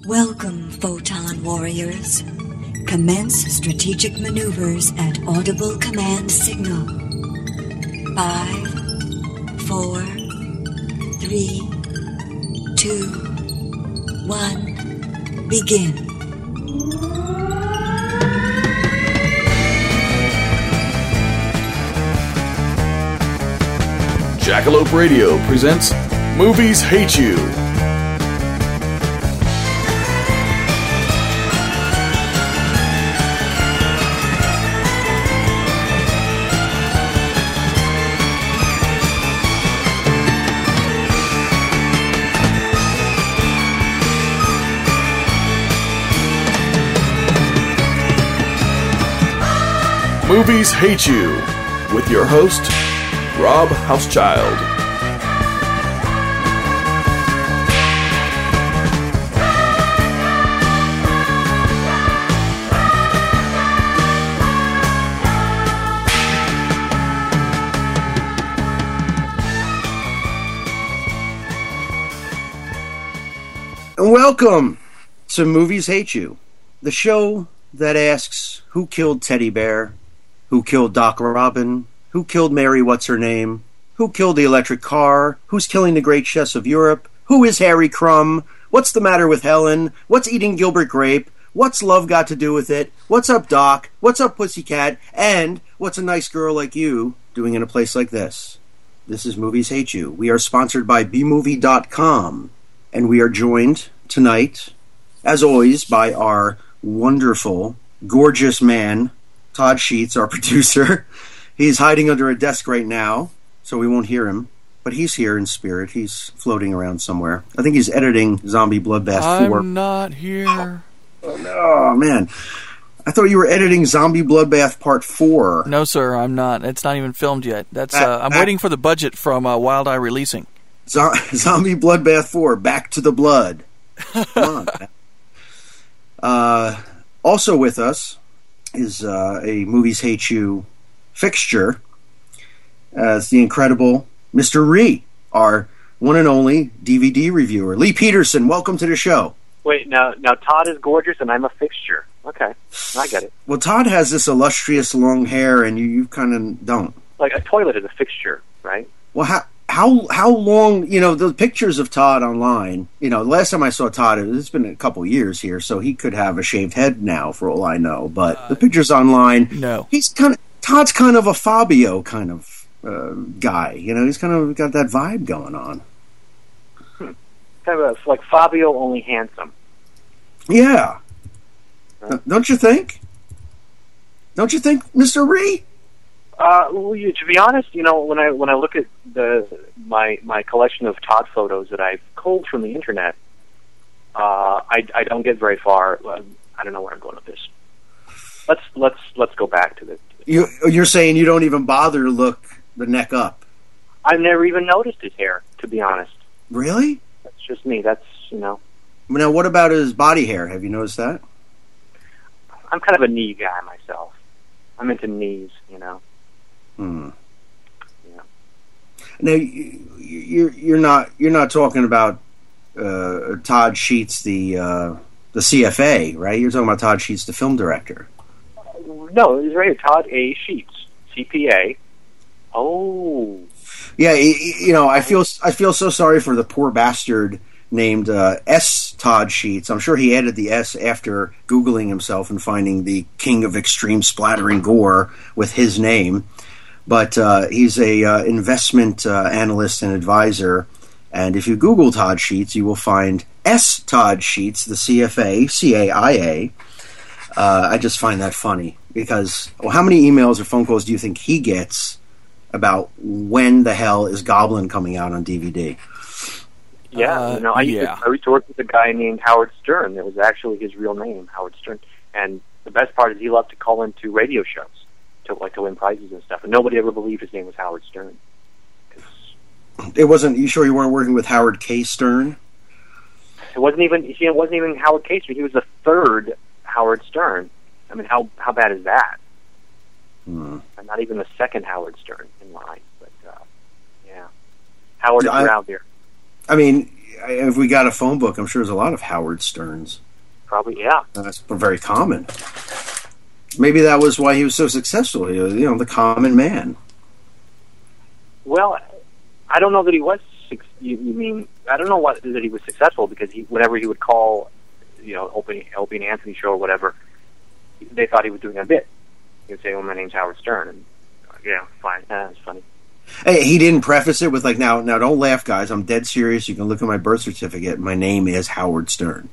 Welcome, Photon Warriors. Commence strategic maneuvers at audible command signal. 5, 4, 3, 2, 1, begin. Jackalope Radio presents Movies Hate You. Movies Hate You, with your host, Rob Housechild. And welcome to Movies Hate You, the show that asks who killed Teddy Bear, who killed Doc Robin, who killed Mary What's-Her-Name, who killed the electric car, who's killing the great chefs of Europe, who is Harry Crumb, what's the matter with Helen, what's eating Gilbert Grape, what's love got to do with it, what's up Doc, what's up Pussycat, and what's a nice girl like you doing in a place like this. This is Movies Hate You. We are sponsored by bmovie.com, and we are joined tonight, as always, by our wonderful, gorgeous man, Todd Sheets, our producer. He's hiding under a desk right now, so we won't hear him. But he's here in spirit. He's floating around somewhere. I think he's editing Zombie Bloodbath 4. I'm not here. Oh, man. I thought you were editing Zombie Bloodbath Part 4. No, sir, I'm not. It's not even filmed yet. I'm waiting for the budget from Wild Eye Releasing. Zombie Bloodbath 4, Back to the Blood. Come on. Also with us is a Movies Hate You fixture as the incredible Mr. Ree, our one and only DVD reviewer. Lee Peterson, welcome to the show. Wait, now Todd is gorgeous and I'm a fixture. Okay, I get it. Well, Todd has this illustrious long hair and you kind of don't. Like a toilet is a fixture, right? Well, how long, the pictures of Todd online, the last time I saw Todd, it's been a couple years here, so he could have a shaved head now for all I know, but the pictures online, no. Todd's kind of a Fabio kind of guy, he's kind of got that vibe going on. Kind of like Fabio, only handsome. Yeah. Don't you think? Don't you think, Mr. Ree? To be honest, when I look at my collection of Todd photos that I've culled from the internet, I don't get very far. I don't know where I'm going with this. Let's go back to the. You're saying you don't even bother to look the neck up? I've never even noticed his hair, to be honest. Really? That's just me. That's Now, what about his body hair? Have you noticed that? I'm kind of a knee guy myself. I'm into knees, Hmm. Yeah. Now you're not talking about Todd Sheets, the CFA, right? You're talking about Todd Sheets, the film director. No, he's right here. Todd A. Sheets, CPA. Oh. Yeah, I feel so sorry for the poor bastard named S. Todd Sheets. I'm sure he added the S after Googling himself and finding the king of extreme splattering gore with his name. But he's a investment analyst and advisor, and if you Google Todd Sheets, you will find S. Todd Sheets, the CFA, CAIA. I just find that funny because, how many emails or phone calls do you think he gets about when the hell is Goblin coming out on DVD? Yeah, I used to work with a guy named Howard Stern. That was actually his real name, Howard Stern. And the best part is he loved to call into radio shows to win prizes and stuff. And nobody ever believed his name was Howard Stern. It wasn't. You sure you weren't working with Howard K. Stern? It wasn't even Howard K. Stern. He was the third Howard Stern. I mean, how bad is that? And not even the second Howard Stern in line. But yeah, Howard is out there. I mean, if we got a phone book, I'm sure there's a lot of Howard Sterns. Probably, yeah. That's very common. Maybe that was why he was so successful. He was, the common man. Well, I don't know that he was. You mean I don't know that he was successful because whenever he would call, Opie and Anthony show or whatever, they thought he was doing a bit. He would say, "Well, my name's Howard Stern," and yeah, fine, that's funny. Hey, he didn't preface it with like, now don't laugh, guys. I'm dead serious. You can look at my birth certificate. My name is Howard Stern.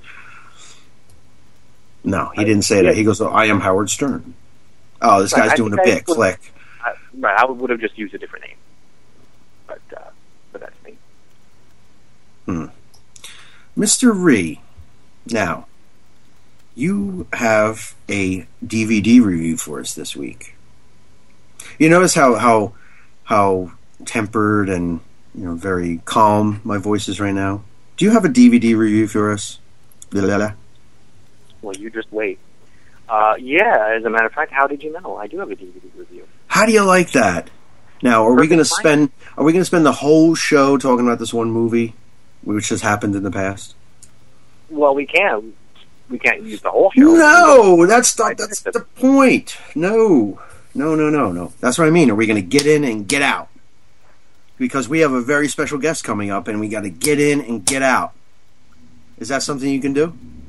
No, he didn't say that. He goes, I am Howard Stern. Oh, this guy's doing a bit. Click. Right, I would have just used a different name. But that's me. Mr. Ree, now, you have a DVD review for us this week. You notice how tempered and very calm my voice is right now? Do you have a DVD review for us? Well, you just wait. Yeah, as a matter of fact, how did you know? I do have a DVD review. How do you like that? Now, are we going to spend the whole show talking about this one movie, which has happened in the past? Well, we can. We can't use the whole show. No, that's the point. No. That's what I mean. Are we going to get in and get out? Because we have a very special guest coming up, and we got to get in and get out. Is that something you can do?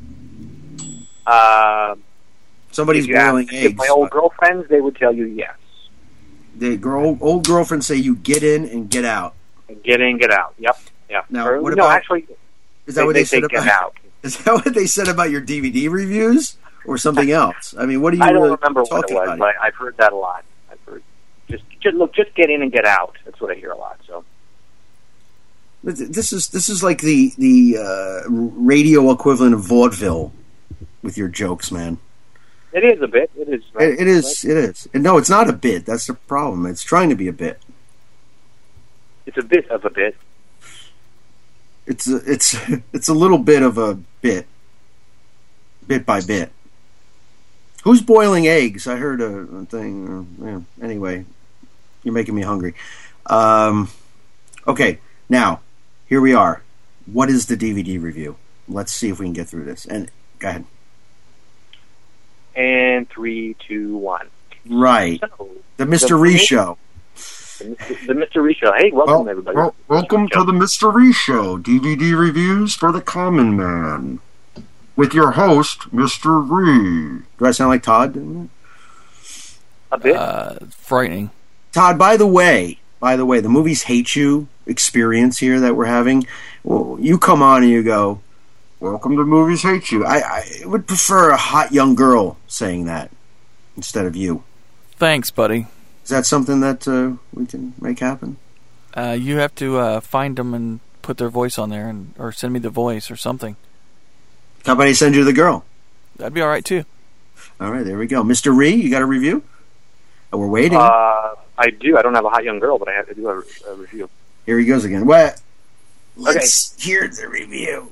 Somebody's boiling eggs. If my old girlfriends, they would tell you yes. Old girlfriends say you get in and get out. Get in, get out. Yep. Now, actually, is that what they said about? Get out. Is that what they said about your DVD reviews, or something else? I mean, what do you? I don't remember what it was, but I've heard that a lot. I've heard just get in and get out. That's what I hear a lot. So. This is like the radio equivalent of vaudeville with your jokes, man. It is a bit. It is. Right? It is. And no, it's not a bit. That's the problem. It's trying to be a bit. It's a bit of a bit. It's a little bit of a bit by bit. Who's boiling eggs? I heard a thing. Anyway, you're making me hungry. Okay, now here we are. What is the DVD review? Let's see if we can get through this. And go ahead. And 3, 2, 1. Right. So, the Mr. Ree Show. The Mr. Ree Show. Hey, welcome everybody. Welcome to the Mr. Ree Show. DVD reviews for the common man. With your host, Mr. Ree. Do I sound like Todd? A bit. Frightening. Todd, by the way, the Movies Hate You experience here that we're having, well, you come on and you go, welcome to Movies Hate You. I would prefer a hot young girl saying that instead of you. Thanks, buddy. Is that something that we can make happen? You have to find them and put their voice on there, or send me the voice or something. How about I send you the girl? That'd be all right, too. All right, there we go. Mr. Ree, you got a review? Oh, we're waiting. I do. I don't have a hot young girl, but I have to do a review. Here he goes again. Well, let's hear the review.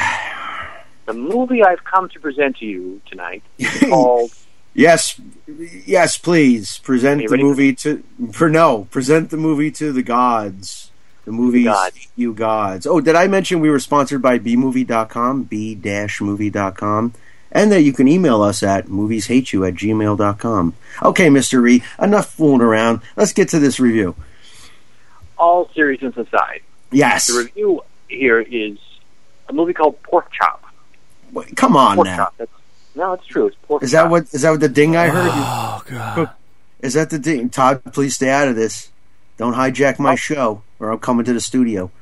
The movie I've come to present to you tonight is called... Yes, please present the movie present the movie to the gods. The movies, you gods. Oh, did I mention we were sponsored by bmovie.com, b-movie.com, and that you can email us at movieshateyou@gmail.com. Okay, Mr. Ree, enough fooling around. Let's get to this review. All seriousness aside. Yes. The review here is a movie called Pork Chop. Wait, come on Pork now. Chop. No, it's true. It's Pork Chop. Is that what the ding I heard? Oh, God. Is that the ding? Todd, please stay out of this. Don't hijack my show, or I'm coming to the studio.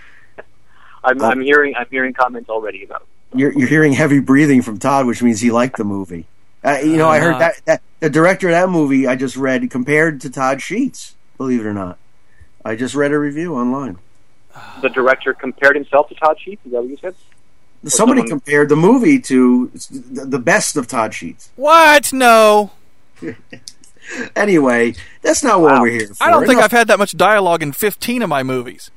I'm hearing comments already about it. You're hearing heavy breathing from Todd, which means he liked the movie. I heard that the director of that movie I just read compared to Todd Sheets. Believe it or not, I just read a review online. The director compared himself to Todd Sheets. Is that what you said? Somebody compared the movie to the best of Todd Sheets. What? No. Anyway, that's not what we're here for. I don't think I've had that much dialogue in 15 of my movies.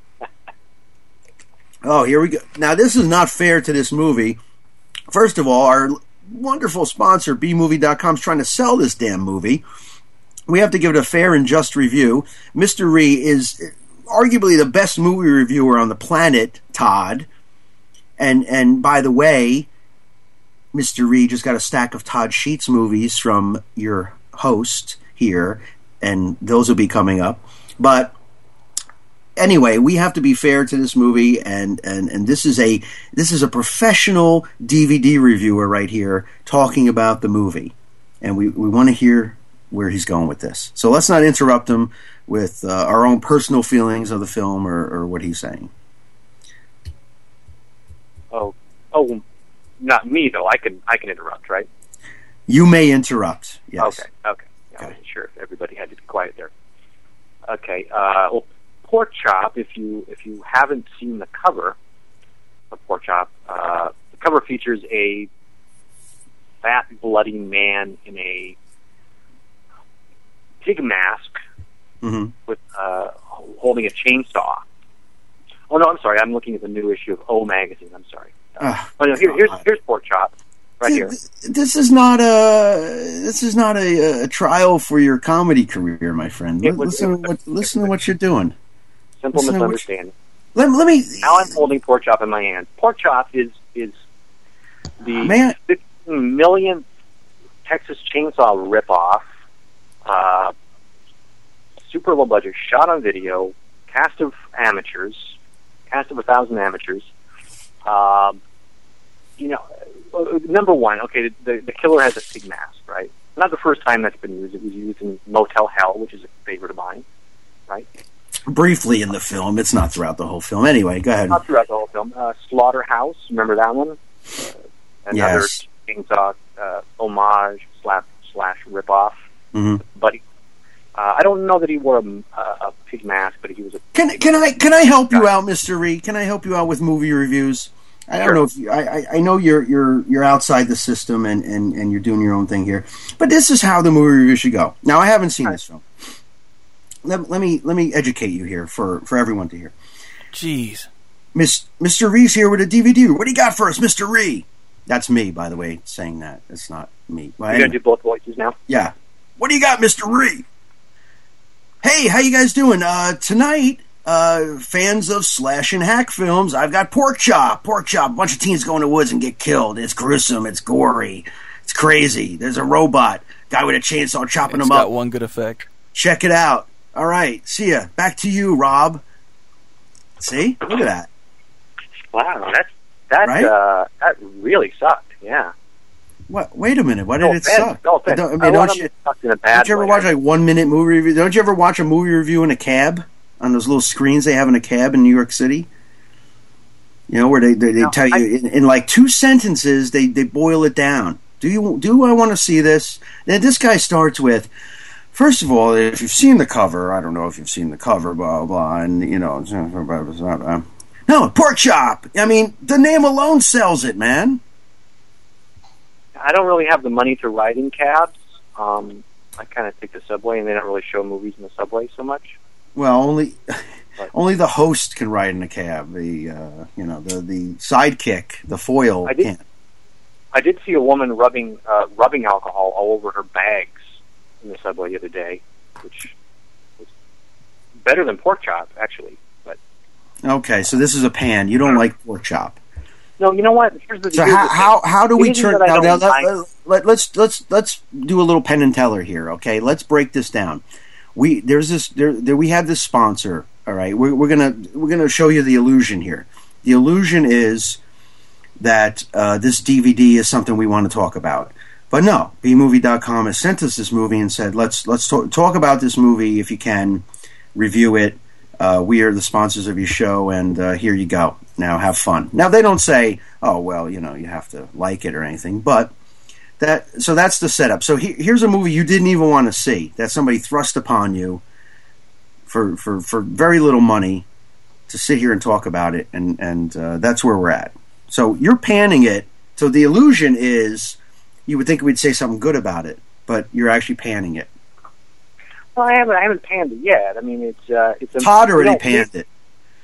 Oh, here we go. Now, this is not fair to this movie. First of all, our wonderful sponsor, bmovie.com, is trying to sell this damn movie. We have to give it a fair and just review. Mr. Ree is arguably the best movie reviewer on the planet, Todd. And by the way, Mr. Reed just got a stack of Todd Sheets movies from your host here, and those will be coming up. But anyway, we have to be fair to this movie, and this is a professional DVD reviewer right here talking about the movie, and we want to hear where he's going with this. So let's not interrupt him with our own personal feelings of the film or what he's saying. Oh, not me though. I can interrupt, right? You may interrupt. Yes. Okay. I wasn't sure if everybody had to be quiet there. Okay. Well, Pork Chop. If you haven't seen the cover of Pork Chop, the cover features a fat, bloody man in a pig mask with holding a chainsaw. Oh no, I'm sorry. I'm looking at the new issue of O Magazine. I'm sorry. Here's Pork Chop right here. This is not a trial for your comedy career, my friend. Listen to what you're doing. Simple misunderstanding. Let me. Now I'm holding Pork Chop in my hand. Pork Chop is the 15 millionth Texas Chainsaw ripoff. Super low budget, shot on video, cast of 1,000 amateurs. Number one, okay, the killer has a pig mask, right? Not the first time that's been used. It was used in Motel Hell, which is a favorite of mine, right? Briefly in the film. It's not throughout the whole film. Anyway, go ahead. Not throughout the whole film. Slaughterhouse, remember that one? Another Chainsaw homage slash ripoff. Buddy. I don't know that he wore a pig mask, but he was a... Can I help you out, Mr. Reed? Can I help you out with movie reviews? I don't know if I know you're outside the system and you're doing your own thing here, but this is how the movie review should go. Now, I haven't seen this film. Let me educate you here for everyone to hear. Jeez, Mr. Reed's here with a DVD. What do you got for us, Mr. Reed? That's me, by the way, saying that. It's not me. Well, you're gonna do both voices now? Yeah. What do you got, Mr. Reed? Hey, how you guys doing? Tonight, fans of slash and hack films, I've got Pork Chop. Pork Chop. A bunch of teens go in the woods and get killed. It's gruesome. It's gory. It's crazy. There's a robot. Guy with a chainsaw chopping them up. It's got one good effect. Check it out. All right. See ya. Back to you, Rob. See? Look at that. Wow. That really sucked. Yeah. What? Wait a minute. Why did it suck? No offense. Don't you ever watch like 1 minute movie review? Don't you ever watch a movie review in a cab on those little screens they have in a cab in New York City? You know, where they tell you in like 2 sentences they boil it down. Do I want to see this? And this guy starts with, first of all, if you've seen the cover, I don't know if you've seen the cover, blah blah, and you know, no, Pork Chop. I mean, the name alone sells it, man. I don't really have the money to ride in cabs. I kind of take the subway, and they don't really show movies in the subway so much. Well, only the host can ride in a cab. The sidekick, the foil, can't. I did see a woman rubbing alcohol all over her bags in the subway the other day, which was better than Pork Chop, actually. But okay, so this is a pan. You don't like Pork Chop. No, you know what? So how do we turn now? Let's do a little Penn and Teller here, okay? Let's break this down. We have this sponsor. All right, we're gonna show you the illusion here. The illusion is that this DVD is something we want to talk about, but no. bmovie.com has sent us this movie and said let's talk about this movie if you can, review it. We are the sponsors of your show, and here you go. Now have fun. Now they don't say, oh well, you know, you have to like it or anything, but that's the setup. So here's a movie you didn't even want to see that somebody thrust upon you for very little money to sit here and talk about it, and that's where we're at. So you're panning it. So the illusion is you would think we'd say something good about it, but you're actually panning it. Well, I haven't panned it yet. I mean, it's Todd already panned it.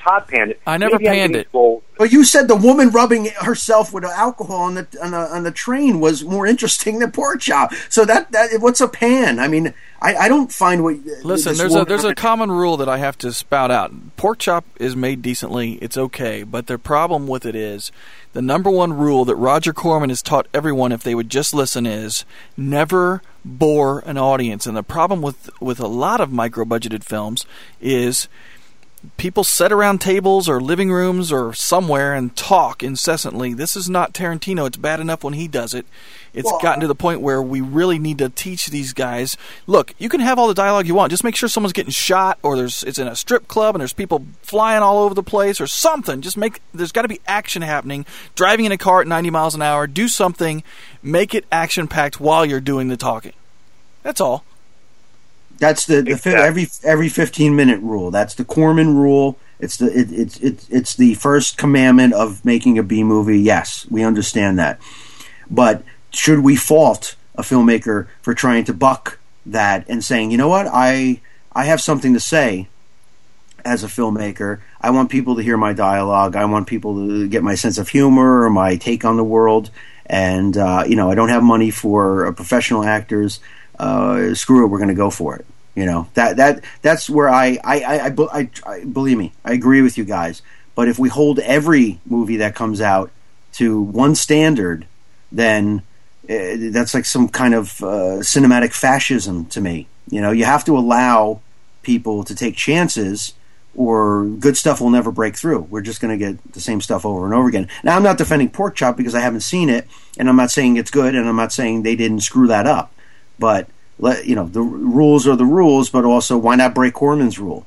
Todd panned it. I never Maybe I'm panned getting it. bold. But you said the woman rubbing herself with alcohol on the train was more interesting than pork chop. So that what's a pan? I mean, I don't find what. Listen, there's a common rule that I have to spout out. Pork chop is made decently. It's okay, but the problem with it is the number one rule that Roger Corman has taught everyone if they would just listen is never bore an audience. And the problem with a lot of micro-budgeted films is people sit around tables or living rooms or somewhere and talk incessantly. This is not Tarantino. It's bad enough when he does it. It's gotten to the point where we really need to teach these guys, look, you can have all the dialogue you want. Just make sure someone's getting shot or it's in a strip club and there's people flying all over the place or something. There's got to be action happening. Driving in a car at 90 miles an hour, do something. Make it action-packed while you're doing the talking. That's all. That's the every 15-minute rule. That's the Corman rule. It's the first commandment of making a B movie. Yes, we understand that. But should we fault a filmmaker for trying to buck that and saying, you know what, I have something to say as a filmmaker. I want people to hear my dialogue. I want people to get my sense of humor or my take on the world. And I don't have money for professional actors. Screw it, we're going to go for it. That's where I believe me, I agree with you guys. But if we hold every movie that comes out to one standard, then that's like some kind of cinematic fascism to me. You have to allow people to take chances, or good stuff will never break through. We're just going to get the same stuff over and over again. Now, I'm not defending Pork Chop because I haven't seen it, and I'm not saying it's good, and I'm not saying they didn't screw that up. But the rules are the rules, but also why not break Corman's rule?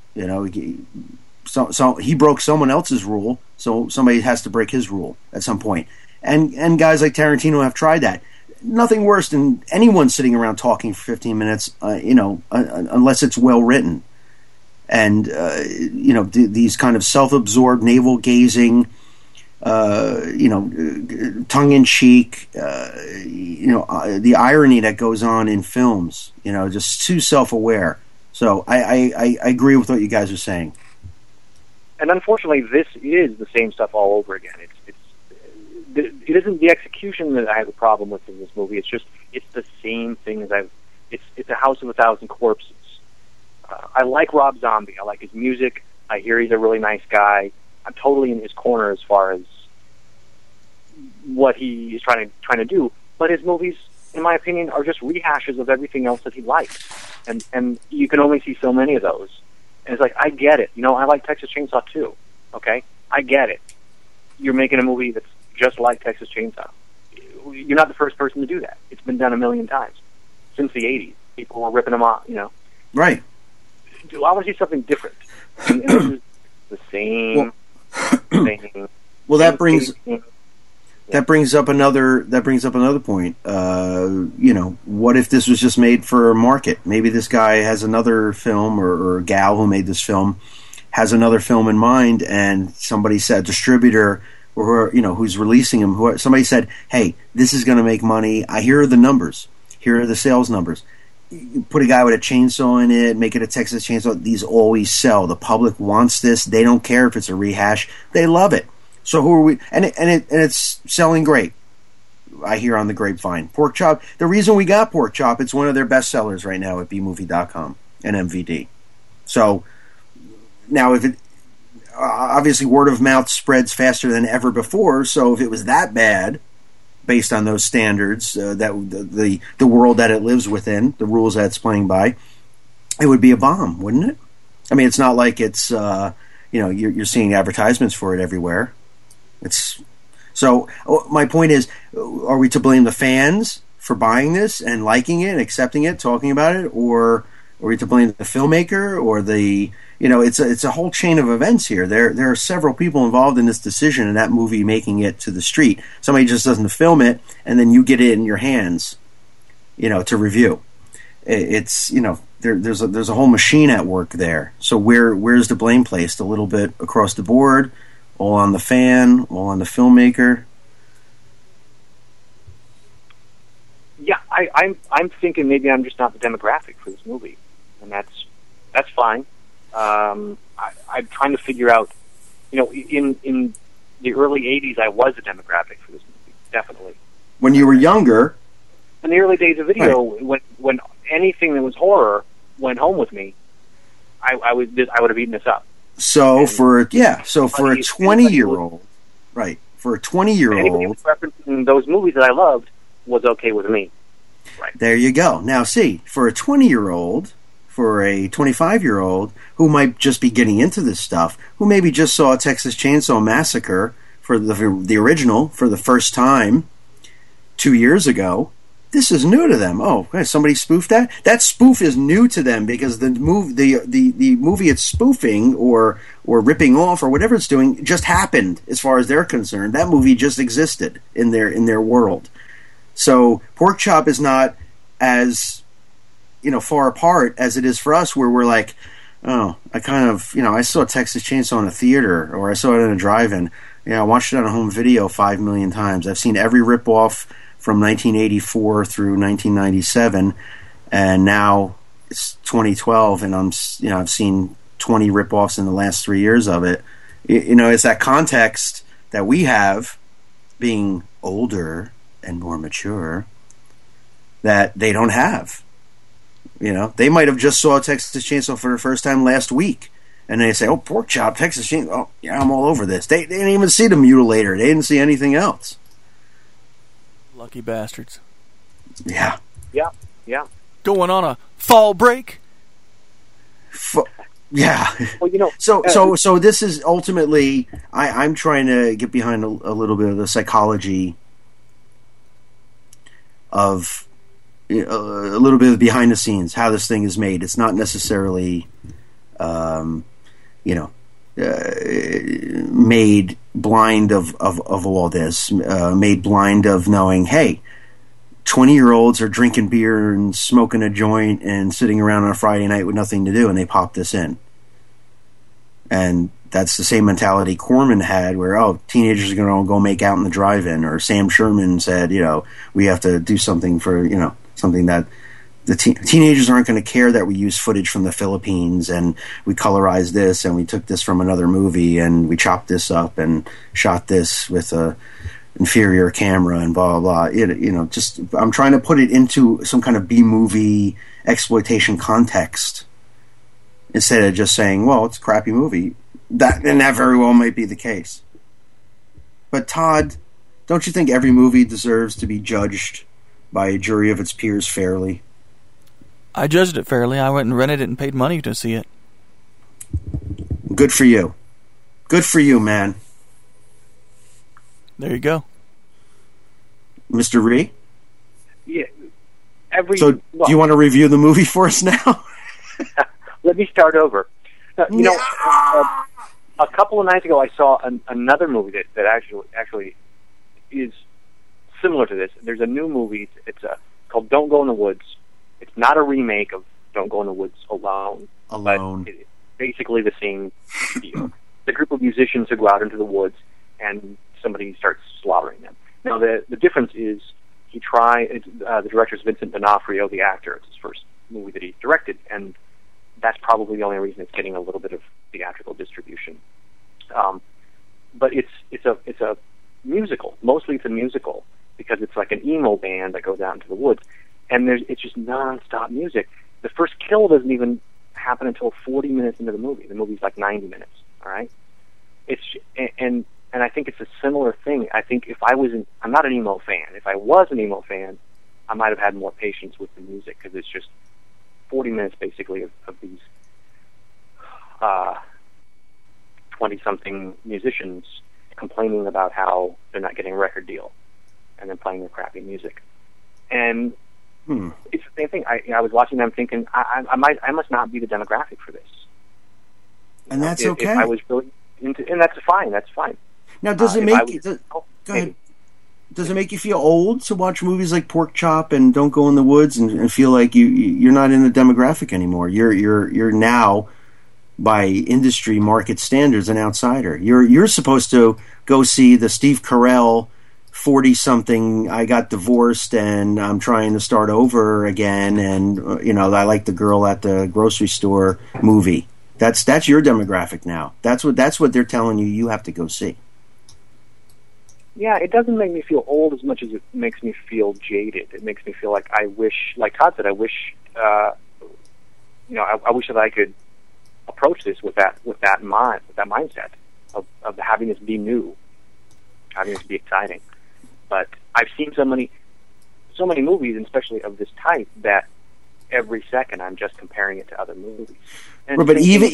So he broke someone else's rule, so somebody has to break his rule at some point. And guys like Tarantino have tried that. Nothing worse than anyone sitting around talking for 15 minutes, unless it's well written. And these kind of self-absorbed, navel-gazing, tongue-in-cheek, the irony that goes on in films, just too self-aware. So I agree with what you guys are saying. And unfortunately, this is the same stuff all over again. It isn't the execution that I have a problem with in this movie. It's the same thing as it's a House of a Thousand Corpses. I like Rob Zombie. I like his music. I hear he's a really nice guy. I'm totally in his corner as far as what he is trying to do. But his movies, in my opinion, are just rehashes of everything else that he likes. And you can only see so many of those. And it's like, I get it. I like Texas Chainsaw too. Okay? I get it. You're making a movie that's just like Texas Chainsaw. You're not the first person to do that. It's been done a million times. Since the 80s. People were ripping them off, Right. I want to see something different. And this is the same thing. Well, that brings up another point. What if this was just made for a market? Maybe this guy has another film, or gal who made this film has another film in mind, and somebody said, distributor, or who's releasing him, somebody said, hey, this is going to make money. Here are the numbers. Here are the sales numbers. You put a guy with a chainsaw in it, make it a Texas Chainsaw. These always sell. The public wants this. They don't care if it's a rehash. They love it. So who are we? And it's selling great. I hear on the grapevine. Pork Chop. The reason we got Pork Chop, it's one of their best sellers right now at bmovie.com and MVD. So now, if it obviously word of mouth spreads faster than ever before. So if it was that bad, based on those standards, that the world that it lives within, the rules that it's playing by, it would be a bomb, wouldn't it? I mean, it's not like it's you're seeing advertisements for it everywhere. So my point is, are we to blame the fans for buying this and liking it, and accepting it, talking about it, or are we to blame the filmmaker or the it's a whole chain of events here. There are several people involved in this decision and that movie making it to the street. Somebody just doesn't film it, and then you get it in your hands, to review. It's there's a whole machine at work there. So where's the blame placed? A little bit across the board, all on the fan, all on the filmmaker. Yeah, I'm thinking maybe I'm just not the demographic for this movie, and that's fine. I'm trying to figure out in the early '80s, I was a demographic for this movie, definitely. When you were younger, in the early days of video, right. when anything that was horror went home with me, I would have eaten this up. So for a 20-year-old, right? For a 20-year-old, anybody who was referencing those movies that I loved was okay with me. Right. There you go. Now, see, for a 20-year-old, for a 25-year-old who might just be getting into this stuff, who maybe just saw Texas Chainsaw Massacre for the original for the first time 2 years ago, this is new to them. Oh, somebody spoofed that? That spoof is new to them because the movie it's spoofing or ripping off or whatever it's doing just happened as far as they're concerned. That movie just existed in their world. So Pork Chop is not as far apart as it is for us, where we're like, oh, I saw Texas Chainsaw in a theater, or I saw it in a drive-in. I watched it on a home video 5 million times. I've seen every ripoff from 1984 through 1997, and now it's 2012, and I've seen 20 ripoffs in the last 3 years of it. It's that context that we have, being older and more mature, that they don't have. They might have just saw Texas Chainsaw for the first time last week, and they say, "Oh, Pork Chop, Texas Chainsaw. Oh, yeah, I'm all over this." They didn't even see the mutilator. They didn't see anything else. Lucky bastards. Yeah. Going on a fall break? Yeah. Well, So this is ultimately, I'm trying to get behind a little bit of the psychology of a little bit of behind the scenes, how this thing is made. It's not necessarily, made blind of all this, made blind of knowing, hey, 20-year-olds are drinking beer and smoking a joint and sitting around on a Friday night with nothing to do, and they pop this in. And that's the same mentality Corman had, where, teenagers are going to go make out in the drive-in, or Sam Sherman said, we have to do something for, something that the teenagers aren't going to care that we use footage from the Philippines and we colorized this and we took this from another movie and we chopped this up and shot this with a inferior camera and blah blah blah. Just I'm trying to put it into some kind of B-movie exploitation context instead of just saying, well, it's a crappy movie. That very well might be the case. But Todd, don't you think every movie deserves to be judged by a jury of its peers fairly? I judged it fairly. I went and rented it and paid money to see it. Good for you. Good for you, man. There you go. Mr. Ree? Yeah. Do you want to review the movie for us now? Let me start over. A couple of nights ago, I saw another movie that actually is similar to this. There's a new movie. It's called Don't Go in the Woods. It's not a remake of Don't Go in the Woods Alone. But it's basically the same deal. The group of musicians who go out into the woods and somebody starts slaughtering them. Now, the difference is the director is Vincent D'Onofrio, the actor. It's his first movie that he directed, and that's probably the only reason it's getting a little bit of theatrical distribution. But it's a musical. Mostly it's a musical because it's like an emo band that goes out into the woods, and it's just non-stop music. The first kill doesn't even happen until 40 minutes into the movie. The movie's like 90 minutes. All right, and I think it's a similar thing. I think I'm not an emo fan. If I was an emo fan, I might have had more patience with the music because it's just 40 minutes basically of these 20-something musicians complaining about how they're not getting a record deal and then playing their crappy music. And it's the same thing. I was watching them thinking, I must not be the demographic for this. And that's okay. If I was really into, and that's fine. That's fine. Now, does it make go ahead? Does it make you feel old to watch movies like Pork Chop and Don't Go in the Woods and feel like you're not in the demographic anymore? You're now, by industry market standards, an outsider. You're supposed to go see the Steve Carell 40-something, I got divorced and I'm trying to start over again, and I like the girl at the grocery store movie. That's your demographic now. That's what they're telling you. You have to go see. Yeah, it doesn't make me feel old as much as it makes me feel jaded. It makes me feel like I wish, like Todd said, I wish, I wish that I could approach this with that mindset of having this be new, having this be exciting. But I've seen so many movies, and especially of this type, that every second I'm just comparing it to other movies. And but even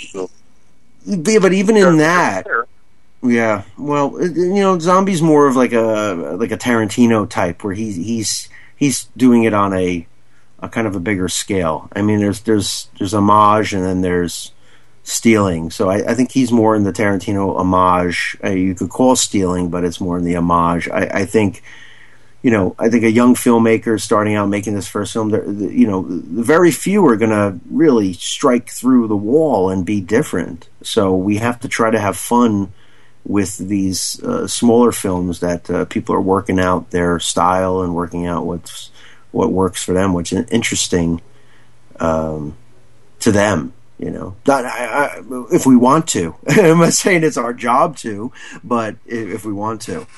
in that. Yeah, well, Zombie's more of like a Tarantino type, where he's doing it on a kind of a bigger scale. I mean, there's homage and then there's stealing. So I think he's more in the Tarantino homage. You could call stealing, but it's more in the homage. I think a young filmmaker starting out making this first film, very few are going to really strike through the wall and be different. So we have to try to have fun with these smaller films that people are working out their style and working out what works for them, what's interesting to them. If we want to. I'm not saying it's our job to, but if we want to.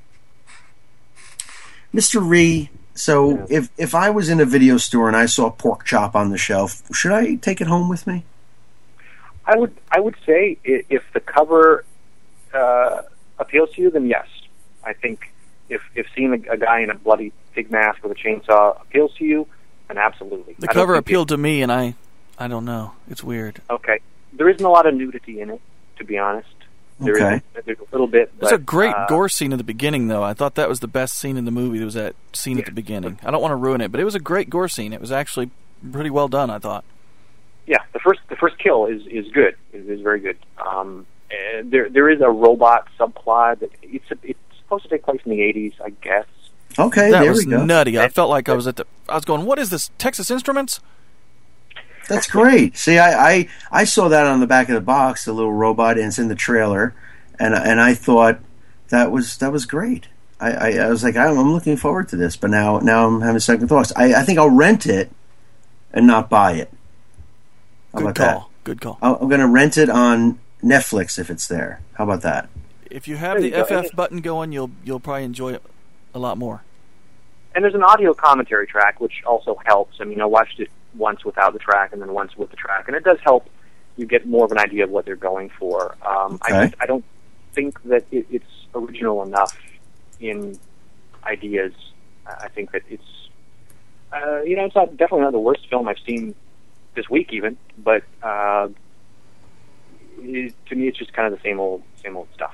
Mr. Rhee, so if I was in a video store and I saw Pork Chop on the shelf, should I take it home with me? I would say if the cover appeals to you, then yes. I think if seeing a guy in a bloody pig mask with a chainsaw appeals to you, then absolutely. The cover appealed to me, and I don't know. It's weird. Okay. There isn't a lot of nudity in it, to be honest. There's a little bit. There's a great gore scene at the beginning, though. I thought that was the best scene in the movie. There was that scene at the beginning. I don't want to ruin it, but it was a great gore scene. It was actually pretty well done, I thought. Yeah, the first kill is good. It is very good. There is a robot subplot that it's supposed to take place in the 80s, I guess. Okay, that there was we go. Nutty. I felt like I was going, what is this, Texas Instruments? That's great. See, I saw that on the back of the box, the little robot, and it's in the trailer, and I thought that was great. I was like, I'm looking forward to this, but now I'm having second thoughts. I think I'll rent it and not buy it. How about that? Good call. I'm going to rent it on Netflix if it's there. How about that? If you have the FF button going, you'll probably enjoy it a lot more. And there's an audio commentary track, which also helps. I mean, I watched it once without the track and then once with the track, and it does help you get more of an idea of what they're going for. I don't think that it's original enough in ideas. I think that it's it's definitely not the worst film I've seen this week even, but to me it's just kind of the same old stuff.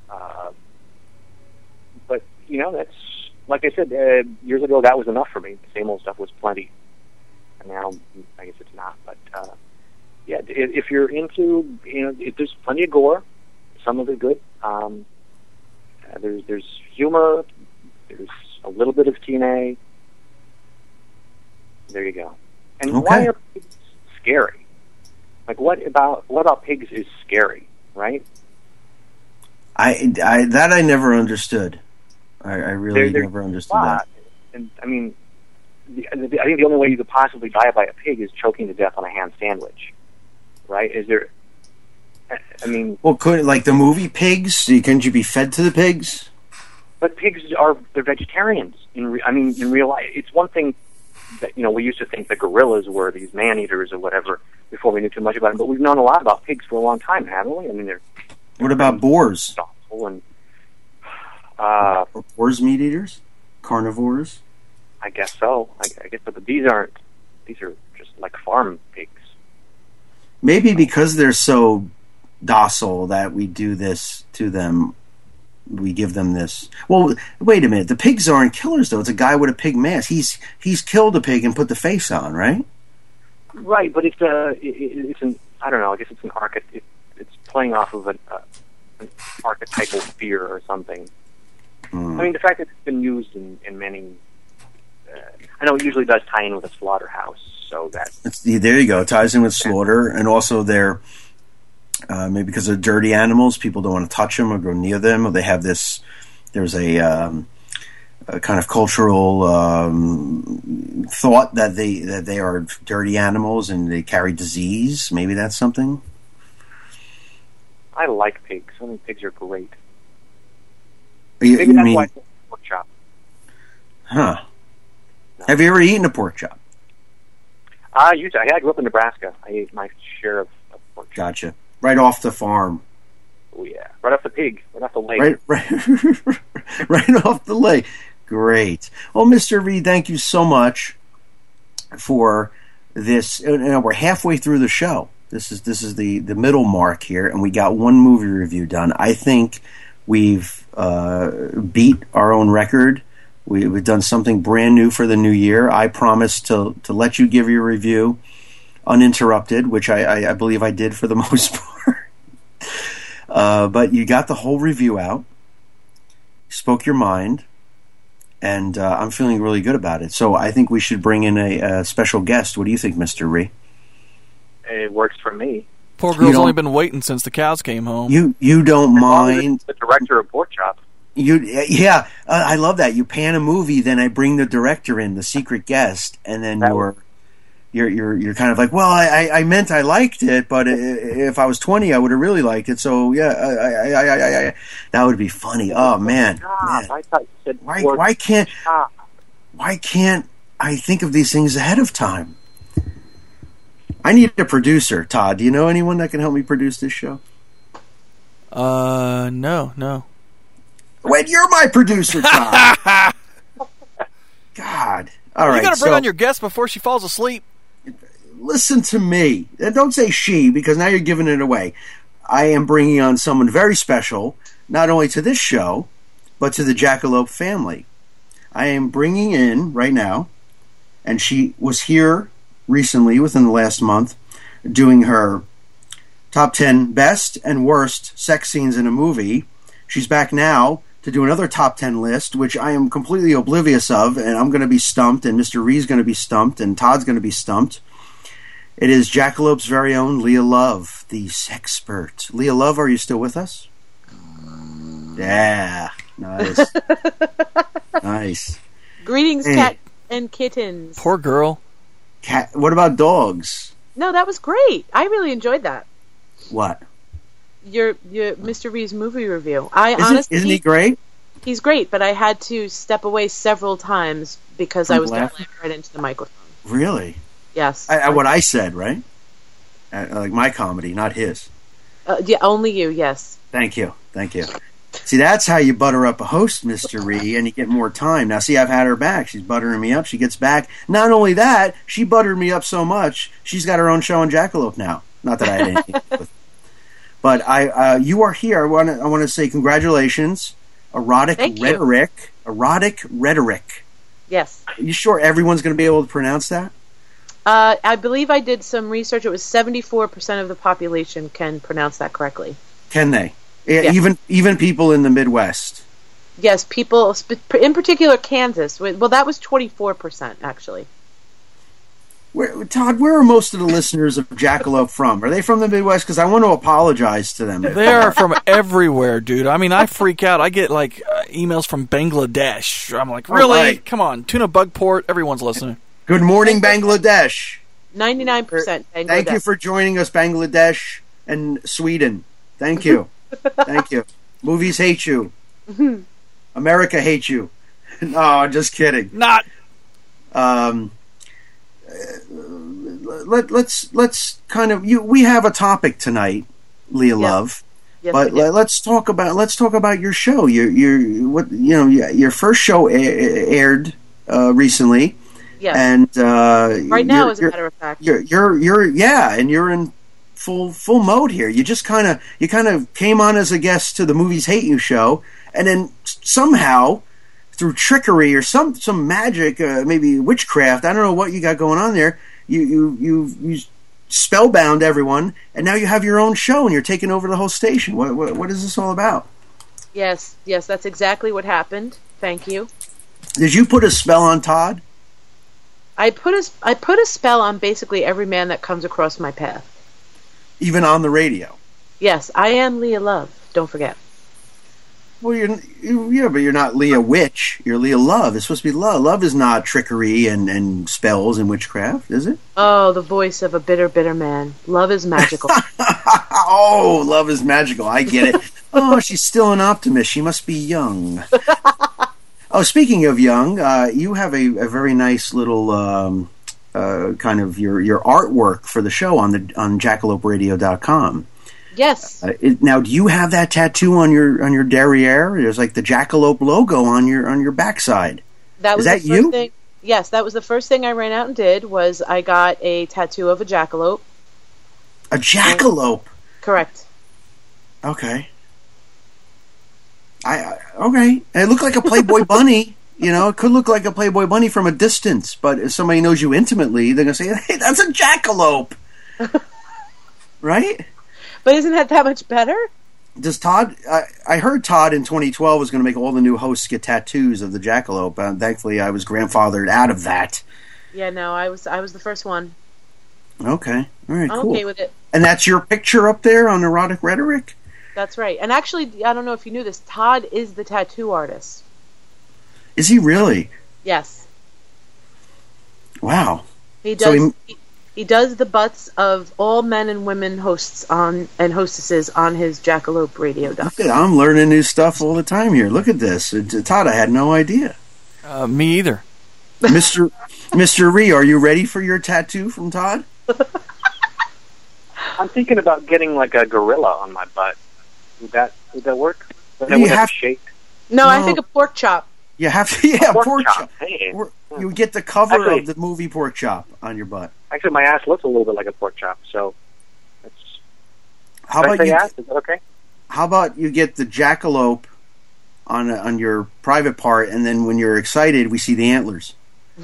But that's, like I said years ago, that was enough for me. The same old stuff was plenty. And now, I guess it's not. But if you're into, if there's plenty of gore, some of it good. There's humor. There's a little bit of TNA. There you go. And why are pigs scary? Like, what about pigs is scary, right? I never understood. I really never understood that. And I mean, I think the only way you could possibly die by a pig is choking to death on a ham sandwich, right? Is there? I mean, well, like the movie Pigs? Couldn't you be fed to the pigs? But pigs they're vegetarians. In real life, it's one thing that we used to think the gorillas were these man eaters or whatever before we knew too much about them. But we've known a lot about pigs for a long time, haven't we? I mean, what about boars? And are boars meat eaters? Carnivores? I guess so. I guess, but these are just like farm pigs. Maybe because they're so docile that we do this to them. We give them this. Well, wait a minute. The pigs aren't killers, though. It's a guy with a pig mask. He's killed a pig and put the face on, right? Right, but it's an I don't know. I guess it's an it's playing off of an archetypal fear or something. I mean, the fact that it's been used in many. I know it usually does tie in with a slaughterhouse, so that there you go. It ties in with slaughter, and also they're maybe because they're dirty animals, people don't want to touch them or go near them, or they have this. There's a kind of cultural thought that they are dirty animals and they carry disease. Maybe that's something. I like pigs. I think pigs are great. Maybe that's why I think pork chop. Huh. No. Have you ever eaten a pork chop? I grew up in Nebraska. I ate my share of pork chop. Gotcha. Right off the farm. Oh, yeah. Right off the pig. Right off the leg. Right off the leg. Great. Well, Mr. Reed, thank you so much for this. We're halfway through the show. This is the middle mark here, and we got one movie review done. I think we've beat our own record. We've done something brand new for the new year. I promised to let you give your review uninterrupted, which I believe I did for the most part. But you got the whole review out, spoke your mind, and I'm feeling really good about it. So I think we should bring in a special guest. What do you think, Mr. Ree? It works for me. Poor girl's only been waiting since the cows came home. You don't mind the director of Pork Chop. I love that. You pan a movie, then I bring the director in, the secret guest, and then you're kind of like, well, I meant I liked it, but if I was 20, I would have really liked it. So yeah, I that would be funny. Oh man, I thought you said why can't I think of these things ahead of time? I need a producer. Todd, do you know anyone that can help me produce this show? No. Wait, you're my producer, Todd. God. All right. You got to bring on your guest before she falls asleep. Listen to me. Don't say she, because now you're giving it away. I am bringing on someone very special, not only to this show, but to the Jackalope family. I am bringing in right now, and she was here recently, within the last month, doing her top 10 best and worst sex scenes in a movie. She's back now to do another top 10 list, which I am completely oblivious of, and I'm going to be stumped, and Mr. Ree's going to be stumped, and Todd's going to be stumped. It is Jackalope's very own Leah Love, the sexpert. Leah Love, are you still with us? Yeah, nice. Nice. Greetings, cat and kittens. Poor girl. Cat. What about dogs? No, that was great. I really enjoyed that. What? Your Mr. Ree's movie review. Isn't he great? He's great, but I had to step away several times because I was going to laugh right into the microphone. Really? Yes. What I said, right? Like my comedy, not his. Yeah, only you. Yes. Thank you. See, that's how you butter up a host, Mr. Ree, and you get more time. Now, see, I've had her back. She's buttering me up. She gets back. Not only that, she buttered me up so much, she's got her own show on Jackalope now. Not that I had anything to do with it. But you are here. I want to say congratulations. Erotic rhetoric. Yes. Are you sure everyone's going to be able to pronounce that? I believe I did some research. It was 74% of the population can pronounce that correctly. Can they? Yeah. Even people in the Midwest. Yes, people, in particular Kansas. Well, that was 24%, actually. Todd, where are most of the listeners of Jackalope from? Are they from the Midwest? Because I want to apologize to them. They are from everywhere, dude. I mean, I freak out. I get, emails from Bangladesh. I'm like, really? Right. Come on. Tuna Bugport. Everyone's listening. Good morning, Bangladesh. 99% Bangladesh. Thank you for joining us, Bangladesh and Sweden. Thank you. Thank you. Movies hate you. America hates you. No, just kidding. Not. Let's kind of we have a topic tonight, Leah Love. Yes, but let's talk about your show. Your first show aired recently. Yes. And right now, as a matter of fact, you're in full mode here. You just kind of came on as a guest to the Movies Hate You show, and then somehow through trickery or some magic, maybe witchcraft, I don't know what you got going on there. You spellbound everyone, and now you have your own show and you're taking over the whole station. What is this all about? Yes, that's exactly what happened. Thank you. Did you put a spell on Todd? I put a spell on basically every man that comes across my path. Even on the radio? Yes, I am Leah Love. Don't forget. Well, but you're not Leah Witch. You're Leah Love. It's supposed to be love. Love is not trickery and spells and witchcraft, is it? Oh, the voice of a bitter, bitter man. Love is magical. Oh, love is magical. I get it. Oh, she's still an optimist. She must be young. Oh, speaking of young, you have a very nice little kind of your artwork for the show on jackaloperadio.com. Yes. Now, do you have that tattoo on your derriere? There's like the Jackalope logo on your backside. Is that you? Thing, yes, that was the first thing I ran out and did. Was I got a tattoo of a jackalope. A jackalope. Correct. Okay. Okay. It looked like a Playboy bunny. You know, it could look like a Playboy bunny from a distance, but if somebody knows you intimately, they're gonna say, "Hey, that's a jackalope." Right? But isn't that much better? Does Todd? I heard Todd in 2012 was going to make all the new hosts get tattoos of the jackalope. Thankfully, I was grandfathered out of that. Yeah, no, I was the first one. Okay, all right, I'm cool. okay with it. And that's your picture up there on Erotic Rhetoric? That's right. And actually, I don't know if you knew this. Todd is the tattoo artist. Is he really? Yes. Wow. He does. He does the butts of all men and women hosts and hostesses on his Jackalope Radio. I'm learning new stuff all the time here. Look at this. Todd, I had no idea. Me either. Mr. Ree, are you ready for your tattoo from Todd? I'm thinking about getting like a gorilla on my butt. Would that work? No, I think a pork chop. You have to, yeah, pork chop. Hey. You get the cover of the movie Pork Chop on your butt. Actually, my ass looks a little bit like a pork chop, so that's. How about you? Ass? Is that okay? How about you get the jackalope on your private part, and then when you're excited, we see the antlers.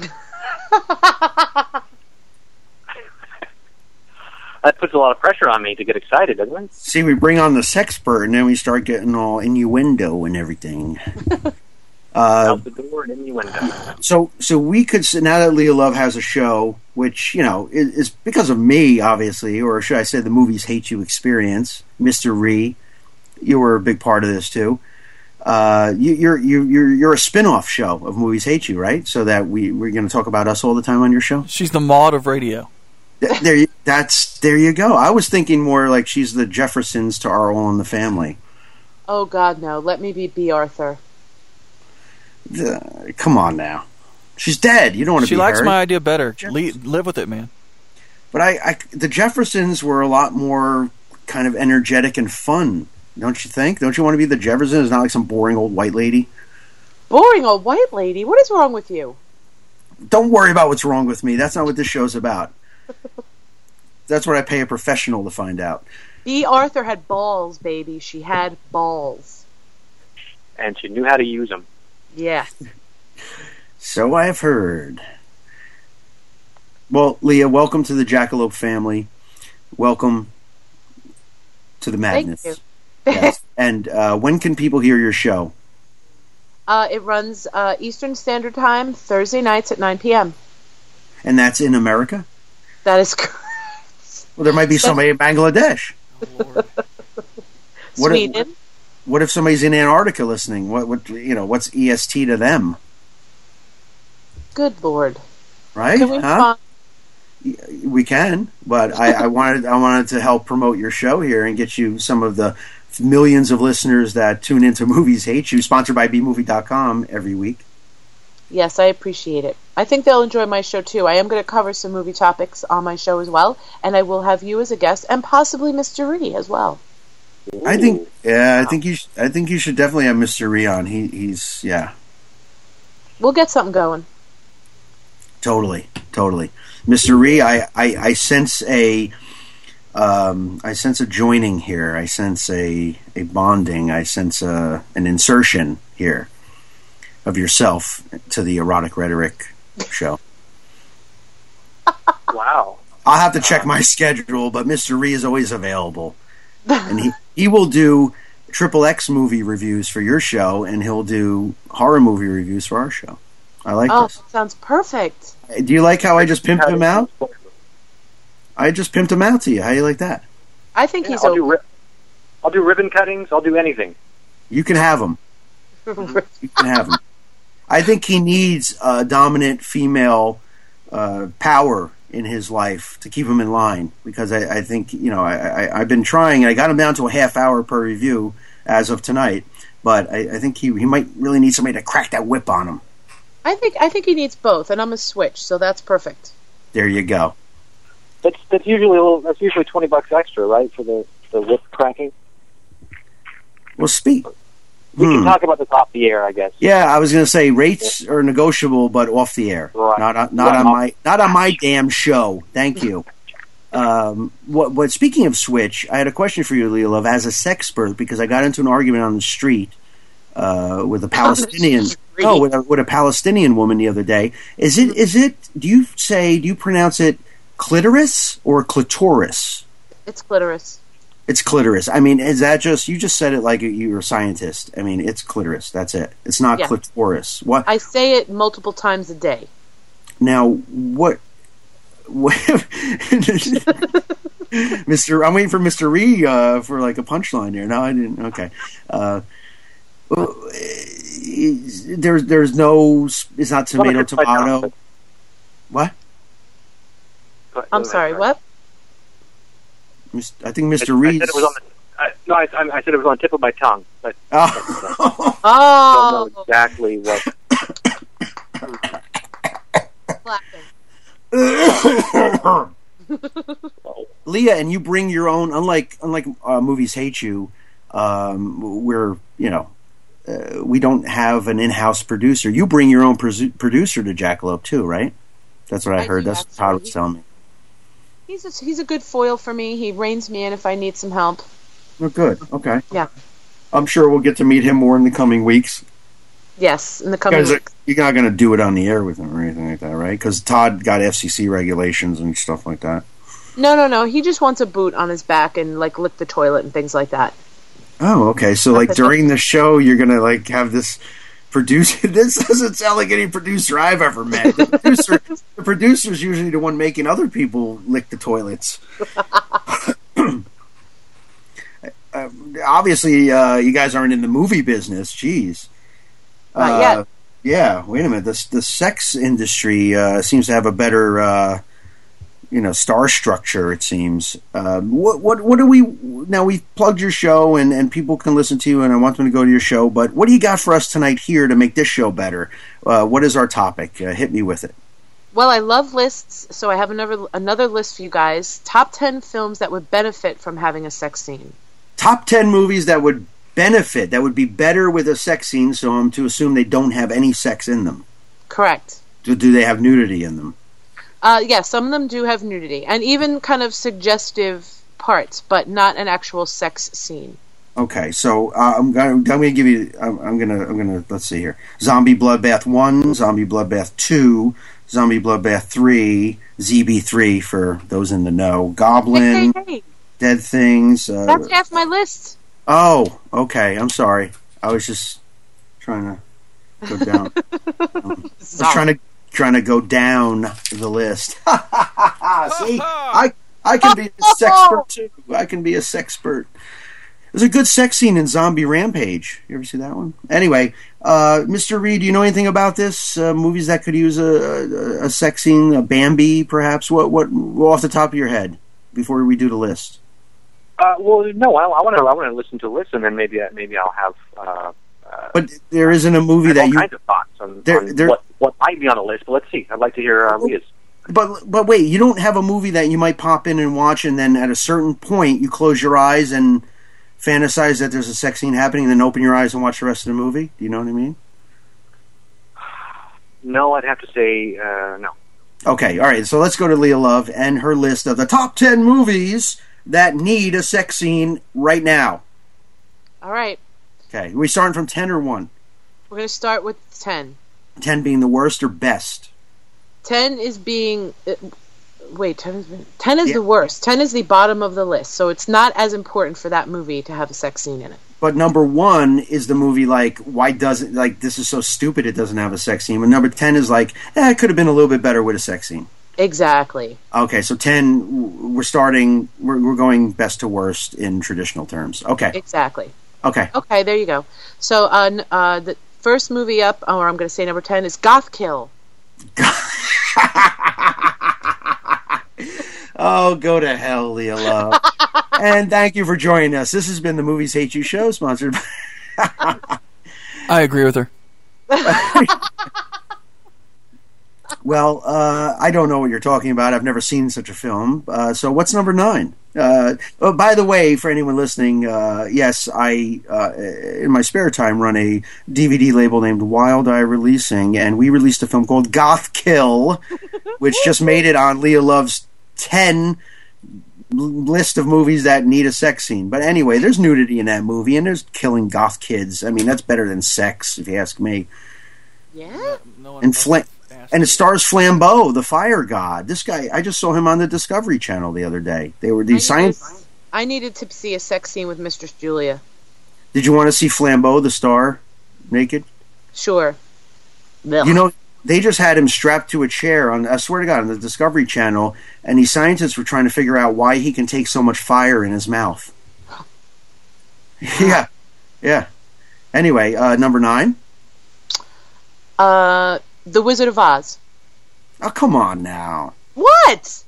That puts a lot of pressure on me to get excited, doesn't it? See, we bring on the sexpert, and then we start getting all innuendo and everything. Out the door and innuendo. So we could, now that Leah Love has a show, which, you know, is because of me, obviously, or should I say the Movies Hate You experience, Mr. Ree, you were a big part of this too. You're a spin-off show of Movies Hate You, right? So that we're going to talk about us all the time on your show? She's the Maud of radio. There you go. I was thinking more like she's the Jeffersons to our All in the Family. Oh, God, no. Let me be B. Arthur. Come on now. She's dead. You don't want to be her. She likes my idea better. Live with it, man. But the Jeffersons were a lot more kind of energetic and fun, don't you think? Don't you want to be the Jeffersons, not like some boring old white lady? Boring old white lady? What is wrong with you? Don't worry about what's wrong with me. That's not what this show's about. That's what I pay a professional to find out. B. Arthur had balls, baby. She had balls. And she knew how to use them. Yeah. So I've heard. Well, Leah, welcome to the Jackalope family. Welcome to the madness. Thank you. Yes. And when can people hear your show? It runs Eastern Standard Time, Thursday nights at 9 p.m. And that's in America? That is correct. Well, there might be somebody in Bangladesh. Oh, Lord. Sweden. What if somebody's in Antarctica listening? What's EST to them? Good Lord. Right? Can we huh? We can, but I wanted to help promote your show here and get you some of the millions of listeners that tune into Movies Hate You, sponsored by bmovie.com every week. Yes, I appreciate it. I think they'll enjoy my show too. I am going to cover some movie topics on my show as well, and I will have you as a guest and possibly Mr. Ree as well. I think you should definitely have Mr. Ree on. He's We'll get something going. Totally. Mr. Ree, I sense a joining here. I sense a bonding. I sense an insertion here of yourself to the Erotic Rhetoric show. Wow. I'll have to check my schedule, but Mr. Ree is always available. And he will do XXX movie reviews for your show, and he'll do horror movie reviews for our show. I like this. Oh, sounds perfect. Do you like how I just pimped him out? I just pimped him out to you. How do you like that? I think he's I'll do ribbon cuttings. I'll do anything. You can have him. You can have him. I think he needs a dominant female power in his life to keep him in line, because I think, I've been trying. I got him down to a half hour per review as of tonight, but I think he might really need somebody to crack that whip on him. I think he needs both, and I'm a switch, so that's perfect. There you go. That's usually $20 extra, right, for the whip cracking? Well, speak. We can talk about this off the air, I guess. Yeah, I was going to say rates are negotiable, but off the air, right. not on my damn show. Thank you. What? Speaking of Switch, I had a question for you, Leah Love, as a sexpert, because I got into an argument on the street with a Palestinian. With a Palestinian woman the other day. Is it? Do you pronounce it clitoris or clitoris? It's clitoris. It's clitoris. I mean, is that just, you just said it like you're a scientist. I mean, it's clitoris. That's it. It's not clitoris. What? I say it multiple times a day. Now, what Mr. I'm waiting for Mr. Ree for like a punchline here. No, I didn't. Okay. There's no, it's not tomato. What? I'm sorry, what? I think Mr. Reed. I said it was on the, I said it was on the tip of my tongue. But I don't know exactly what. Leah, and you bring your own. Unlike Movies Hate You, where we don't have an in-house producer. You bring your own producer to Jackalope too, right? That's what I heard. That's what Todd was telling me. He's a good foil for me. He reins me in if I need some help. Oh, good. Okay. Yeah. I'm sure we'll get to meet him more in the coming weeks. Yes, in the coming weeks. You're not going to do it on the air with him or anything like that, right? Because Todd got FCC regulations and stuff like that. No. He just wants a boot on his back and lick the toilet and things like that. Oh, okay. So during the show, you're going to have this producer. This doesn't sound like any producer I've ever met. The producer's usually the one making other people lick the toilets. Obviously, you guys aren't in the movie business. Jeez. Not yet. Yeah. Wait a minute. The sex industry seems to have a better, star structure. It seems. What do we now? We've plugged your show, and people can listen to you, and I want them to go to your show. But what do you got for us tonight here to make this show better? What is our topic? Hit me with it. Well, I love lists, so I have another list for you guys. Top 10 films that would benefit from having a sex scene. Top 10 movies that would benefit, that would be better with a sex scene, so I'm to assume they don't have any sex in them. Correct. Do they have nudity in them? Yeah, some of them do have nudity, and even kind of suggestive parts, but not an actual sex scene. Okay, so I'm gonna give you. I'm gonna let's see here. Zombie Bloodbath 1, Zombie Bloodbath 2, Zombie Bloodbath 3, ZB3 for those in the know. Goblin, hey. Dead Things. That's half my list. Oh, okay. I'm sorry. I was just trying to go down. I was trying to go down the list. See, I can be a sexpert too. I can be a sexpert. There's a good sex scene in Zombie Rampage. You ever see that one? Anyway, Mr. Reed, do you know anything about this? Movies that could use a sex scene, a Bambi, perhaps? What off the top of your head before we do the list? Well, no. I want to listen to the list, and then maybe I'll have. But there isn't a movie that all you kinds of thoughts on what might be on the list. But let's see. I'd like to hear Leah's. But wait, you don't have a movie that you might pop in and watch, and then at a certain point you close your eyes and fantasize that there's a sex scene happening, and then open your eyes and watch the rest of the movie? Do you know what I mean? No, I'd have to say no. Okay, all right. So let's go to Leah Love and her list of the top 10 movies that need a sex scene right now. All right. Okay, are we starting from 10 or 1? We're going to start with 10. 10 being the worst or best? 10 is being... Wait, 10 is the worst. 10 is the bottom of the list, so it's not as important for that movie to have a sex scene in it. But number 1 is the movie why doesn't... this is so stupid it doesn't have a sex scene. But number 10 is it could have been a little bit better with a sex scene. Exactly. Okay, so 10, we're going best to worst in traditional terms. Okay. Exactly. Okay. Okay, there you go. So the first movie up, or I'm going to say number 10, is Goth Kill. Oh, go to hell, Leah Love. And thank you for joining us. This has been the Movies Hate You show, sponsored by... I agree with her. Well, I don't know what you're talking about. I've never seen such a film. So what's number 9? Oh, by the way, for anyone listening, yes, I, in my spare time, run a DVD label named Wild Eye Releasing, and we released a film called Goth Kill, which just made it on Leah Love's 10 list of movies that need a sex scene. But anyway, there's nudity in that movie, and there's killing goth kids. I mean, that's better than sex, if you ask me. Yeah? And it stars Flambeau, the fire god. This guy, I just saw him on the Discovery Channel the other day. They were these science. I needed to see a sex scene with Mistress Julia. Did you want to see Flambeau, the star, naked? Sure. Ugh. You know, they just had him strapped to a chair on, I swear to God, on the Discovery Channel, and these scientists were trying to figure out why he can take so much fire in his mouth. Yeah. Anyway, number 9? The Wizard of Oz. Oh, come on now. What?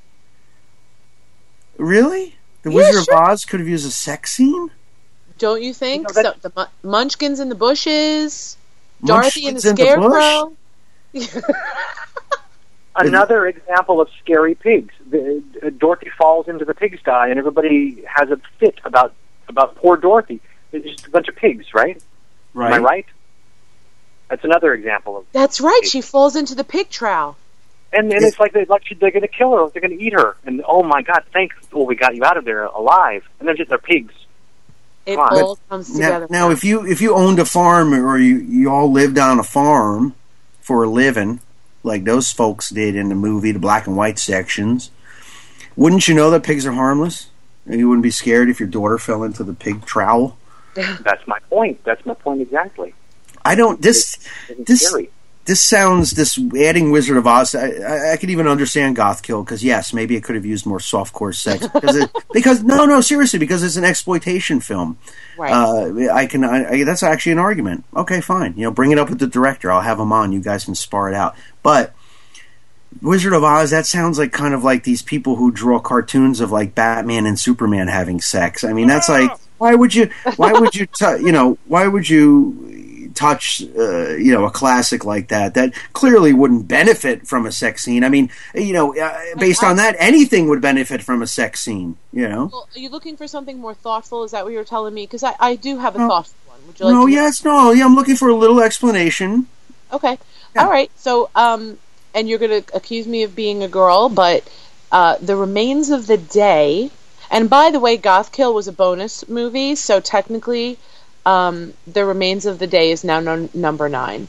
Really? The Yeah, Wizard sure. of Oz could have used a sex scene? Don't you think? You know, So, the Munchkins in the bushes, Dorothy and the Munchkins in the bush? Scarecrow. Another example of scary pigs. Dorothy falls into the pigsty, and everybody has a fit about poor Dorothy. It's just a bunch of pigs, right? Right. Am I right? That's another example of. That's right. She falls into the pig trough. And it's like they're going to kill her, they're going to eat her, and oh my God, we got you out of there alive, and they're pigs. It Come on. all comes together. Now, if you owned a farm, or you all lived on a farm for a living, like those folks did in the movie, the black and white sections, wouldn't you know that pigs are harmless? And you wouldn't be scared if your daughter fell into the pig trowel? That's my point. That's my point exactly. I don't. This Scary. sounds. This adding Wizard of Oz. I could even understand Goth Kill, because yes, maybe it could have used more softcore sex because no, seriously, because it's an exploitation film. Right. That's actually an argument. Okay, fine. Bring it up with the director. I'll have him on. You guys can spar it out. But Wizard of Oz, that sounds like kind of like these people who draw cartoons of like Batman and Superman having sex. I mean, that's like, why would you touch a classic like that clearly wouldn't benefit from a sex scene? I mean, based on that, anything would benefit from a sex scene. Well, are you looking for something more thoughtful? Is that what you're telling me? Because I do have a thoughtful one. Would you like to? I'm looking for a little explanation. Okay. Yeah. All right. So, and you're going to accuse me of being a girl, but The Remains of the Day. And by the way, Goth Kill was a bonus movie, so technically, The Remains of the Day is now number 9.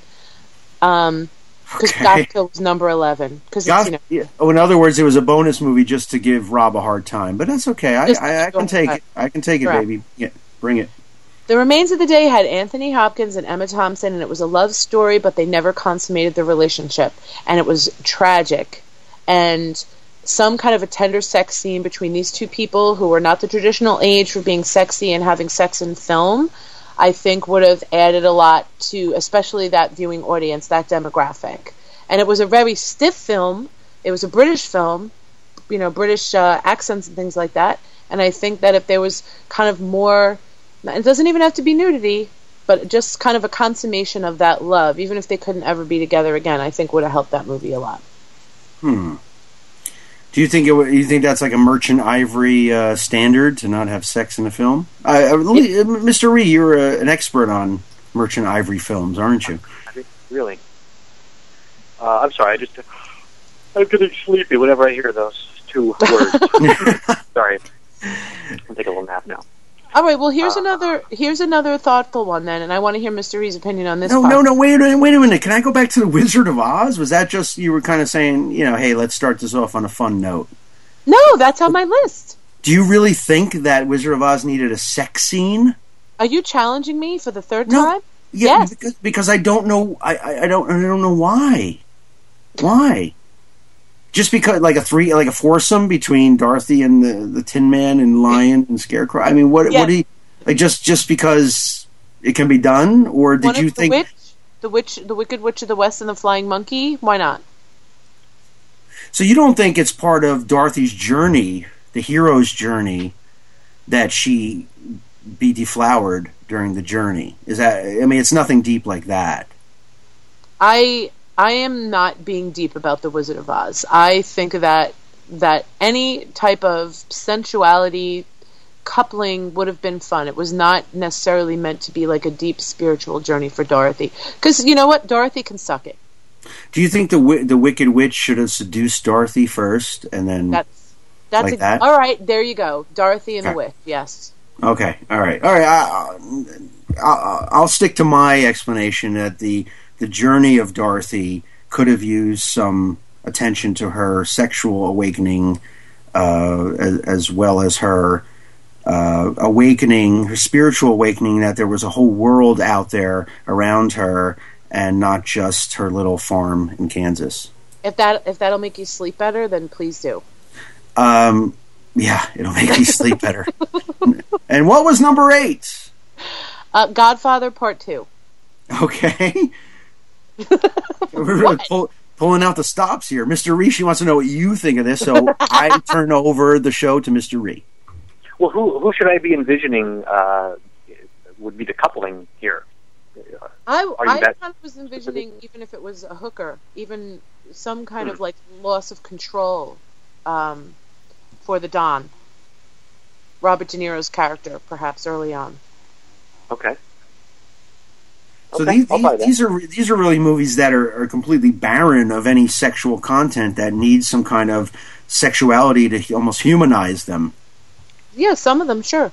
Because Goth Kill was number 11. In other words, it was a bonus movie just to give Rob a hard time, but that's okay. I can take it. I can take it, Correct. baby. Yeah, bring it. The Remains of the Day had Anthony Hopkins and Emma Thompson, and it was a love story, but they never consummated the relationship, and it was tragic. And some kind of a tender sex scene between these two people who were not the traditional age for being sexy and having sex in film, I think would have added a lot to, especially that viewing audience, that demographic. And it was a very stiff film. It was a British film, British accents and things like that. And I think that if there was kind of more, it doesn't even have to be nudity, but just kind of a consummation of that love, even if they couldn't ever be together again, I think would have helped that movie a lot. Do you think you think that's like a Merchant Ivory standard to not have sex in a film? Mr. Ree, you're an expert on Merchant Ivory films, aren't you? Really? I'm sorry. I'm getting sleepy whenever I hear those two words. Sorry. I'll take a little nap now. All right. Well, here's another thoughtful one then, and I want to hear Mr. Ree's opinion on this. No. Wait a minute. Can I go back to the Wizard of Oz? Was that just you were kind of saying, hey, let's start this off on a fun note? No, that's on my list. Do you really think that Wizard of Oz needed a sex scene? Are you challenging me for the third time? Yeah, yes. because I don't know. I don't know why. Why? Just because, like a foursome between Dorothy and the Tin Man and Lion and Scarecrow. I mean, what? Yes. What do you? Like just because it can be done, or did you think the Wicked Witch of the West and the Flying Monkey? Why not? So you don't think it's part of Dorothy's journey, the hero's journey, that she be deflowered during the journey? Is that? I mean, it's nothing deep like that. I am not being deep about the Wizard of Oz. I think that any type of sensuality coupling would have been fun. It was not necessarily meant to be like a deep spiritual journey for Dorothy. Because you know what? Dorothy can suck it. Do you think the Wicked Witch should have seduced Dorothy first, and then that's like that? All right, there you go. Dorothy and the Witch. Yes. Okay. All right. I'll stick to my explanation that the journey of Dorothy could have used some attention to her sexual awakening, as well as her awakening, her spiritual awakening, that there was a whole world out there around her, and not just her little farm in Kansas. If that'll make you sleep better, then please do. Yeah, it'll make me sleep better. And what was number 8? Godfather Part 2. Okay. We're really pulling out the stops here. Mr. Rishi wants to know what you think of this, so I turn over the show to Mr. Ree. Well, who should I be envisioning would be the coupling here? I kind of was envisioning, even if it was a hooker, even some kind of like loss of control for the Don. Robert De Niro's character, perhaps early on. Okay. So okay, these are really movies that are completely barren of any sexual content that needs some kind of sexuality to almost humanize them. Yeah, some of them, sure.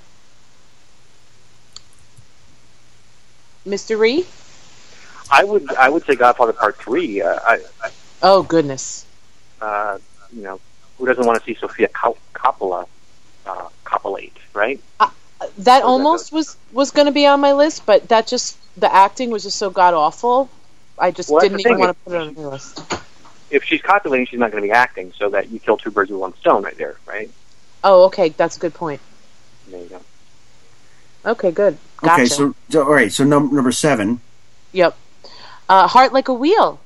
Mr. Ree? I would say Godfather Part 3. Oh goodness. You know, who doesn't want to see Sofia Coppola copulate, right? That almost was going to be on my list, but that just the acting was just so god awful. I just didn't even want to put it on the list. If she's copulating, she's not going to be acting, so that you kill two birds with one stone right there, right? Oh, okay, that's a good point. There you go. Okay, good. Gotcha. Okay, so all right, so number 7. Yep. Heart Like a Wheel.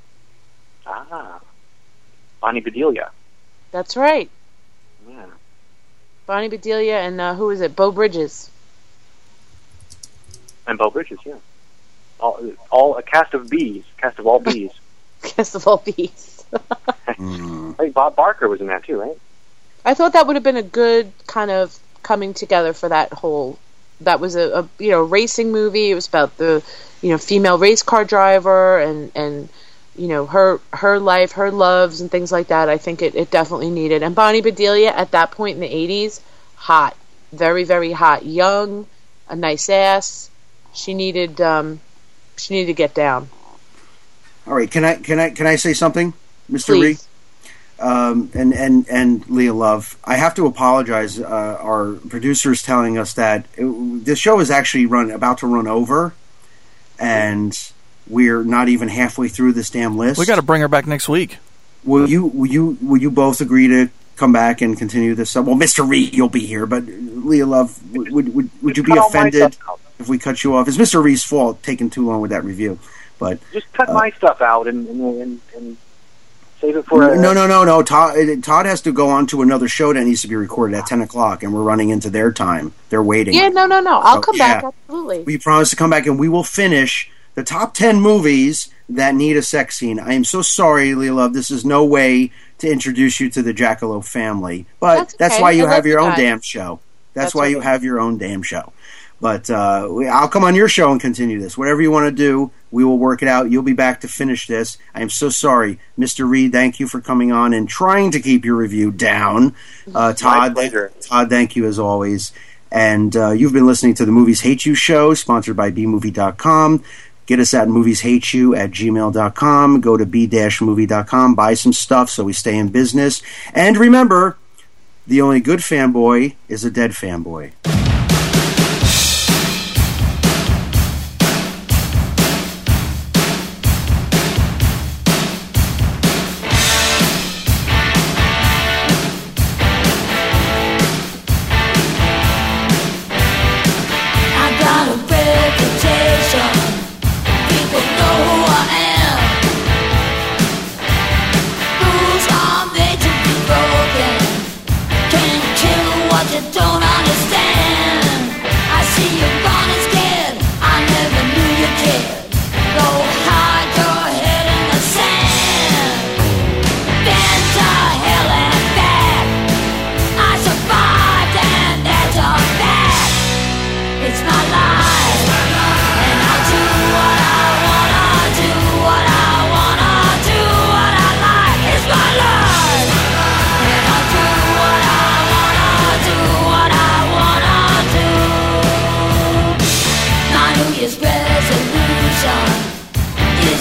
Bonnie Bedelia. That's right. Yeah. Bonnie Bedelia and who is it? Beau Bridges. And Beau Bridges, yeah. All a cast of all bees. Cast of all bees. I think Bob Barker was in that too, right? I thought that would have been a good kind of coming together for that whole. That was a racing movie. It was about the female race car driver and her life, her loves and things like that. I think it definitely needed. And Bonnie Bedelia at that point in the 80s, hot, very very hot, young, a nice ass. She needed to get down. All right, can I say something, Mr. Ree? Please. And Leah Love, I have to apologize. Our producer is telling us that this show is actually about to run over, and we're not even halfway through this damn list. We got to bring her back next week. Will you both agree to come back and continue this? Well, Mr. Ree, you'll be here, but Leah Love, would you be offended if we cut you off? It's Mr. Ree's fault taking too long with that review, but just cut my stuff out and save it for No. Todd has to go on to another show that needs to be recorded at 10 o'clock, and we're running into their time. They're waiting. Yeah, no. I'll come back, absolutely. We promise to come back, and we will finish the top 10 movies that need a sex scene. I am so sorry, Leah Love. This is no way to introduce you to the Jackalow family, but that's why you have your own damn show. That's why you have your own damn show. But I'll come on your show and continue this. Whatever you want to do, we will work it out. You'll be back to finish this. I am so sorry. Mr. Reed, thank you for coming on and trying to keep your review down. Todd, thank you as always. And you've been listening to the Movies Hate You show, sponsored by bmovie.com. Get us at movieshateyou@gmail.com. Go to b-movie.com. Buy some stuff so we stay in business. And remember, the only good fanboy is a dead fanboy.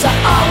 to all